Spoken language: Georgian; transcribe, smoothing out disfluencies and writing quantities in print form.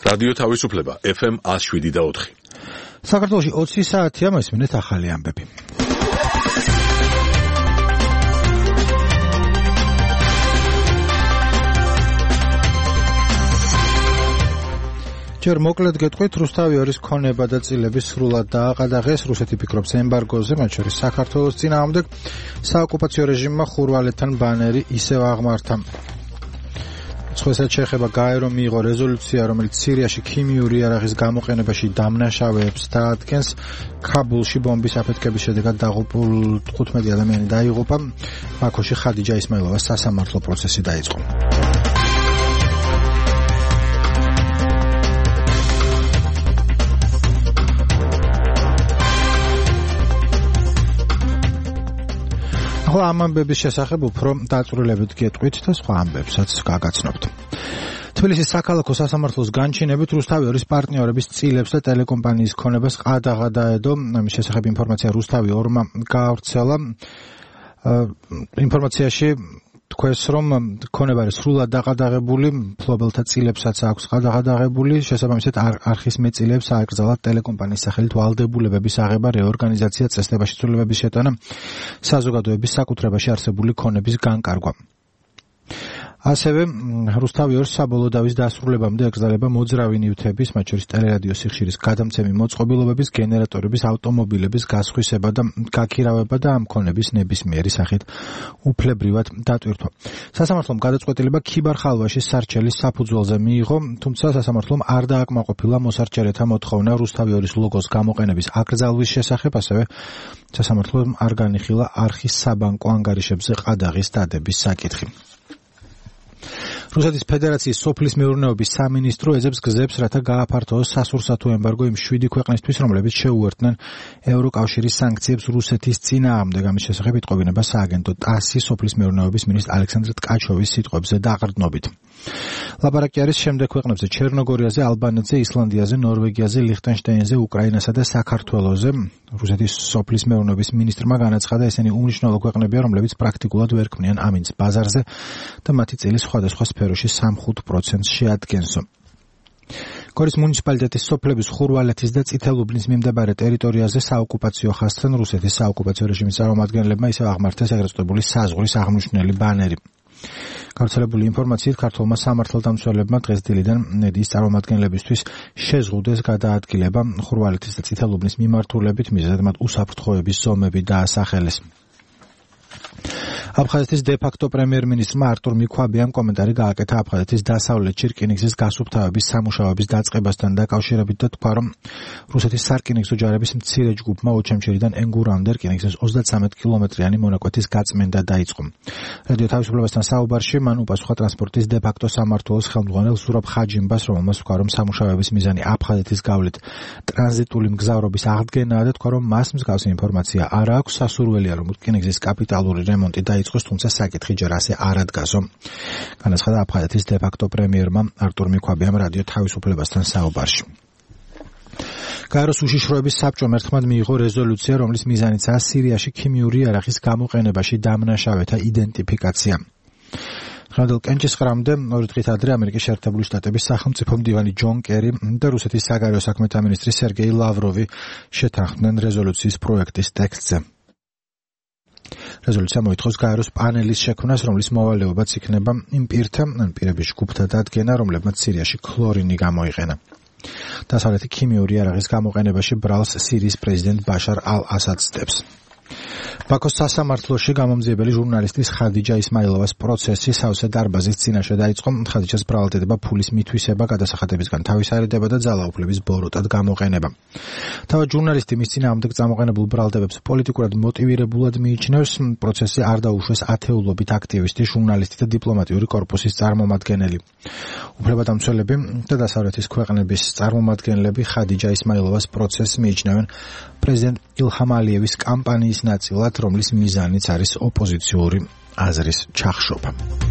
რადიო თავისუფლება FM 107.4. საქართველოში 20 საათია მოსმინეთ ახალი ამბები. ჯერ მოკლედ გეტყვით, რუსთავი-2-ის ქონება და წილები სრულად დააყადაღეს. რუსეთი ფიქრობს ემბარგოზე, მათ შორის საქართველოს წინააღმდეგ. საოკუპაციო რეჟიმმა ხურვალეთთან ბანერი ისევ აღმართა. სხვასაც შეეხება გაერო მიიღო რეზოლუცია, რომელიც სირიაში ქიმიური იარაღის გამოყენებაში დამნაშავეებს დაადგენს. ქაბულში ბომბის აფეთქების შედეგად დაღუპულ 15 ადამიანი დაიღუპა. ბაქოში ხადიჯა ისმაილოვას სასამართლო პროცესი დაიწყო. ახლა ამ ამბების შესახებ უფრო დაწვრილებით გეტყვით და სხვა ამბებსაც გაგაცნობთ. თბილისის საქალაქო სასამართლოს განჩინებით რუსთავი-2-ის პარტნიორების წილებს და ტელეკომპანიის ქონებას ყადაღა დაედო. ამის შესახებ ინფორმაცია რუსთავი-2-მა გაავრცელა. ინფორმაციაში თქვეს, რომ ქონება არის სრულად დაყადაღებული, მფლობელთა წილებსაც აქვს ყადაღადაღებული, შესაბამისად არხის მეწილეებს აეკრძალათ ტელეკომპანიის სახელით ვალდებულებების აღება, რეორგანიზაცია, წესდებაში ცვლილებების შეტანა, საზოგადოების საკუთრებაში არსებული ქონების განკარგვა. ასევე რუსთავი-2-ს საბოლოო დავის დასრულებამდე ეკრძალება მოძრავი ნივთების, მათ შორის ტელერადიო სიხშირის გადამცემი მოწყობილობების, გენერატორების, ავტომობილების გასხვისება და გაქირავება და ამ ქონების ნებისმიერი სახით უფლებრივად დატვირთვა. სასამართლომ გადაწყვეტილება ქიბარ-ხალვაშის სარჩელის საფუძველზე მიიღო, თუმცა სასამართლომ არ დააკმაყოფილა მოსარჩელეთა მოთხოვნა რუსთავი-2-ის ლოგოს გამოყენების აკრძალვის შესახებ, ასევე სასამართლომ არ განიხილა არხის საბანკო ანგარიშებზე ყადაღის დადების საკითხი. რუსეთის ფედერაციის სოფლის მეურნეობის სამინისტრო ეძებს გზებს, რათა გააფართოოს სასურსათო ემბარგო იმ 7 ქვეყნისთვის, რომლებიც შეუერთდნენ ევროკავშირის სანქციებს რუსეთის წინააღმდეგ. ამის შესახებ იტყობინება სააგენტო ტასის სოფლის მეურნეობის მინისტრ ალექსანდრ ტკაჩოვის სიტყვებზე დაყრდნობით. ლაპარაკი არის შემდეგ ქვეყნებზე: ჩერნოგორიაზე, ალბანეთზე, ისლანდიაზე, ნორვეგიაზე, ლიხტენშტაინზე, უკრაინასა და საქართველოზე. რუსეთის სოფლის მეურნეობის მინისტრმა განაცხადა, ესენი უმნიშვნელო ქვეყნებია, რომლებიც პრაქტიკულად ვერ ქმნიან ამინდს ბაზარზე და მათი წილი სხვადასხვა სფეროში 3-5% შეადგენსო. გორის მუნიციპალიტეტის სოფლების ხურვალეთის და წითელუბნის მიმდებარე ტერიტორიაზე საოკუპაციო ხაზთან რუსეთის საოკუპაციო რეჟიმის წარმომადგენლებმა ისევ აღმართეს ეგრეთ წოდებული საზღვრის აღმნიშვნელი ბანერი. გავრცელებული ინფორმაციით ქართულმა სამართალდამცველებმა დღეს დილიდან ნედიის წარმომადგენლებისთვის შეზღუდეს გადაადგილება ხურვალეთის და წითელუბნის მიმართულებით, მიზეზად მათ უსაფრთხოების ზომები დაასახელეს. აფხაზეთის დე-ფაქტო პრემიერ-მინისტრმა არტურ მიქვაბიამ კომენტარი გააკეთა აფხაზეთის დასავლეთში რკინიგზის გასუფთავების სამუშაოების დაწყებასთან დაკავშირებით და თქვა, რომ რუსეთის სარკინიგზო ჯარების მცირე ჯგუფმა ოჩამჩერიდან ენგურამდე რკინიგზის 33 კილომეტრიანი მონაკვეთის გაწმენდა დაიწყო. რადიო თავისუფლებასთან საუბარში მან უპასუხა ტრანსპორტის დე-ფაქტო სამმართველოს ხელმძღვანელ სურაბ ხაჯიმბას, რომელმაც თქვა, რომ სამუშაოების მიზანი აფხაზეთის გავლით ტრანზიტული მგზავრობის აღდგენაა და თქვა, რომ მას მსგავსი ინფორმაცია არ აქვს. სასურველია, რომ რკინიგზის კაპიტალური რემონტი დაიწყოს, თუმცა საკითხი ჯერ ასე არ ადგასო. განაცხადა აფხაზეთის დე-ფაქტო პრემიერმა არტურ მიქვაბიამ რადიო თავისუფლებასთან საუბარში. გაეროს უშიშროების საბჭომ ერთხმად მიიღო რეზოლუცია, რომლის მიზანიცაა სირიაში ქიმიური იარაღის გამოყენებაში დამნაშავეთა იდენტიფიკაცია. ხმადელ კენჭისყრამდე 2 დღით ადრე ამერიკის შეერთებული შტატების სახელმწიფო მდივანი ჯონ კერი და რუსეთის საგარეო საქმეთა მინისტრი სერგეი ლავროვი შეთანხმდნენ რეზოლუციის პროექტის ტექსტზე. რეზოლუცია მოითხოვს გაეროს პანელის შექმნას, რომლის მოვალეობაც იქნება იმ პირთა ან პირების ჯგუფთა დადგენა, რომლებმაც სირიაში ქლორინი გამოიყენა. დასავლეთი ქიმიური იარაღის გამოყენებაში ბრალს სირიის პრეზიდენტ ბაშარ ალ-ასადს წდებს. ბაქოს სასამართლოში გამომძიებელი ჟურნალისტის ხადიჯა ისმაილოვას პროცესი სავსე დარბაზის წინაშე დაიწყო. ხადიჯას ბრალდება ფულის მითვისება, გადასახადებისგან თავისარედება და ძალაუფლების ბოროტად გამოყენება. თავად ჟურნალისტი მის წინააღმდეგ წამოყენებულ ბრალდებებს პოლიტიკურად მოტივირებულად მიიჩნევს. პროცესზე არ დაუშვეს ათეულობით აქტივისტი, ჟურნალისტი და დიპლომატიური კორპუსის წარმომადგენელი. უფლებადამცველები და დასავლეთის ქვეყნების წარმომადგენლები ხადიჯა ისმაილოვას პროცესს მიიჩნევენ პრეზიდენტ ილჰამ ალიევის კამპანიის ნაწილად, რომლის მიზანიც არის ოპოზიციური აზრის ჩახშობა.